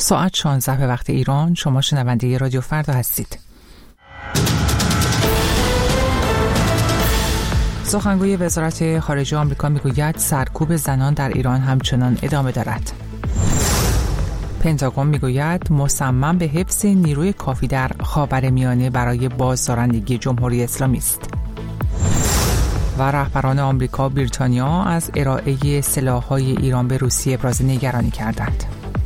ساعت 16 به وقت ایران. شما شنونده رادیو فردا هستید. سخنگوی وزارت خارجه آمریکا میگوید سرکوب زنان در ایران همچنان ادامه دارد. پنتاگون میگوید مصمم به حفظ نیروی کافی در خاورمیانه برای بازدارندگی جمهوری اسلامی است. و رهبران آمریکا و بریتانیا از ارائه سلاح‌های ایران به روسیه ابراز نگرانی کردند.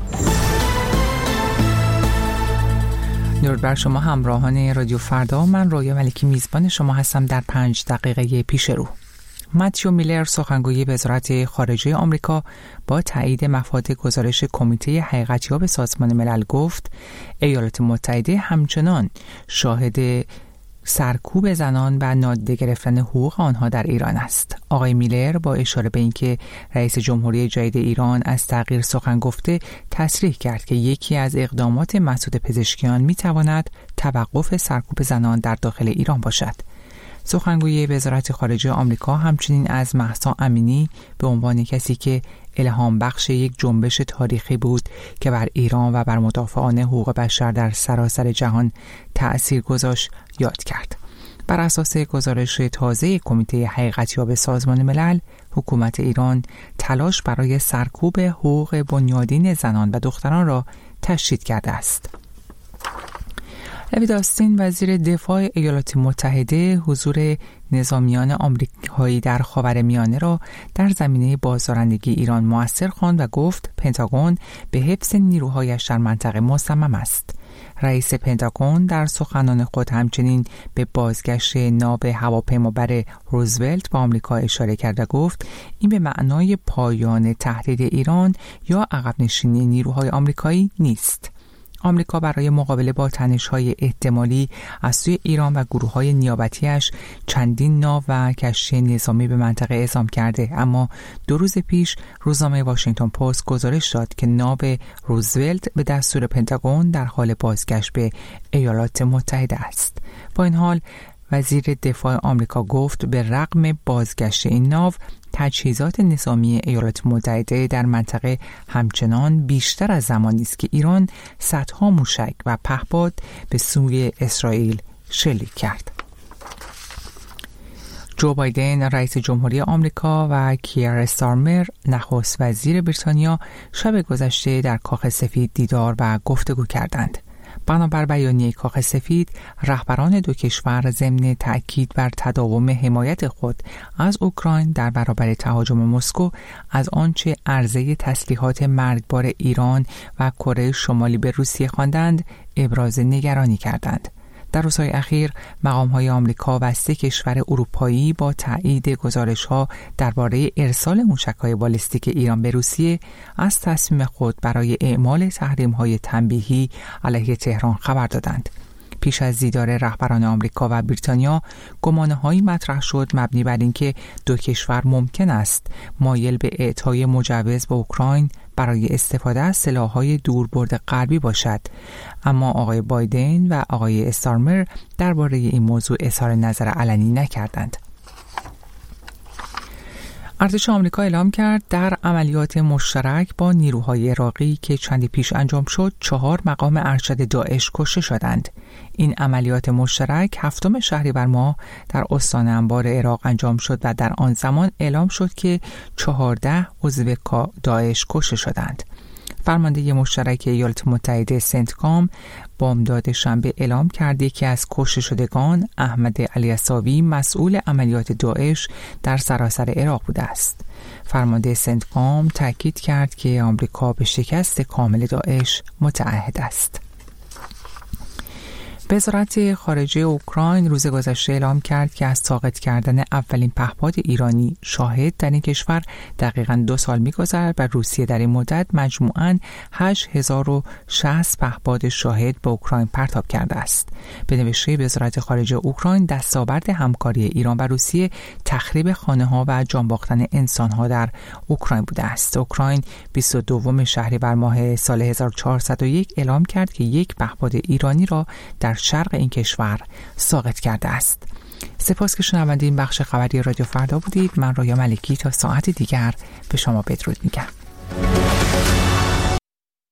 درود بر شما همراهان رادیو فردا. من رویا ملکی میزبان شما هستم در 5 دقیقه پیش رو. متیو میلر سخنگوی وزارت خارجه آمریکا با تایید مفاد گزارش کمیته حقیقتیاب سازمان ملل گفت ایالات متحده همچنان شاهد سرکوب زنان و نادیده گرفتن حقوق آنها در ایران است. آقای میلر با اشاره به اینکه رئیس جمهوری جدید ایران از تغییر سخن گفته، تصریح کرد که یکی از اقدامات مسعود پزشکیان میتواند توقف سرکوب زنان در داخل ایران باشد. سخنگوی وزارت خارجه آمریکا همچنین از مهسا امینی به عنوان کسی که الهام بخش یک جنبش تاریخی بود که بر ایران و بر مدافعان حقوق بشر در سراسر جهان تأثیر گذاشت یاد کرد. بر اساس گزارش تازه کمیته حقیقتیاب سازمان ملل، حکومت ایران تلاش برای سرکوب حقوق بنیادین زنان و دختران را تشدید کرده است. لوید آستین وزیر دفاع ایالات متحده حضور نظامیان آمریکایی در خاورمیانه را در زمینه بازدارندگی ایران مؤثر خواند و گفت پنتاگون به حفظ نیروهایش در منطقه مصمم است. رئیس پنتاگون در سخنان خود همچنین به بازگشت ناو هواپیمابر روزولت به آمریکا اشاره کرد و گفت این به معنای پایان تهدید ایران یا عقب نشینی نیروهای آمریکایی نیست. آمریکا برای مقابله با تنش‌های احتمالی از سوی ایران و گروه‌های نیابتی‌اش چندین ناو و کشتی نظامی به منطقه اعزام کرده، اما 2 روز پیش روزنامه واشنگتن پست گزارش داد که ناو روزولت به دستور پنتاگون در حال بازگشت به ایالات متحده است. با این حال وزیر دفاع آمریکا گفت به رغم بازگشت این ناو، تجهیزات نظامی ایالات متحده در منطقه همچنان بیشتر از زمانی است که ایران صدها موشک و پهپاد به سوی اسرائیل شلیک کرد. جو بایدن رئیس جمهوری آمریکا و کیر استارمر نخست وزیر بریتانیا شب گذشته در کاخ سفید دیدار و گفتگو کردند. بنابر بیانیه کاخ سفید، رهبران دو کشور ضمن تأکید بر تداوم حمایت خود از اوکراین در برابر تهاجم مسکو از آنچه عرضه تسلیحات مرگبار ایران و کره شمالی به روسیه خواندند، ابراز نگرانی کردند. در روزهای اخیر مقام‌های آمریکا و 3 کشور اروپایی با تایید گزارش‌ها درباره ارسال موشک‌های بالستیک ایران به روسیه از تصمیم خود برای اعمال تحریم‌های تنبیهی علیه تهران خبر دادند. پیش از دیدار رهبران آمریکا و بریتانیا، گمانه‌هایی مطرح شد مبنی بر اینکه 2 کشور ممکن است مایل به اعطای مجوز به اوکراین برای استفاده از سلاح‌های دوربرد غربی باشد، اما آقای بایدن و آقای استارمر درباره این موضوع اظهار نظر علنی نکردند. ارتش آمریکا اعلام کرد در عملیات مشترک با نیروهای عراقی که چندی پیش انجام شد 4 مقام ارشد داعش کشته شدند. این عملیات مشترک 7 شهریور ماه در استان انبار عراق انجام شد و در آن زمان اعلام شد که 14 عضو داعش کشته شدند. فرمانده مشترک ایالات متحده سنتکام بامداد شنبه اعلام کرده که از کشته شدگان احمد الیساوی مسئول عملیات داعش در سراسر عراق بوده است. فرمانده سنتکام تاکید کرد که آمریکا به شکست کامل داعش متعهد است. وزارت خارجه اوکراین روز گذشته اعلام کرد که از ساقط کردن اولین پهپاد ایرانی شاهد در این کشور دقیقاً 2 سال می‌گذرد و روسیه در این مدت مجموعاً 8060 پهپاد شاهد به اوکراین پرتاب کرده است. به نوشته وزارت خارجه اوکراین، دستاورد همکاری ایران و روسیه تخریب خانه‌ها و جان باختن انسان‌ها در اوکراین بوده است. اوکراین 22 شهریور ماه سال 1401 اعلام کرد که یک پهپاد ایرانی را در شرق این کشور ساقط کرده است. سپاس که شنونده این بخش خبری رادیو فردا بودید. من رویا ملکی تا ساعت دیگر به شما بدرود میگم.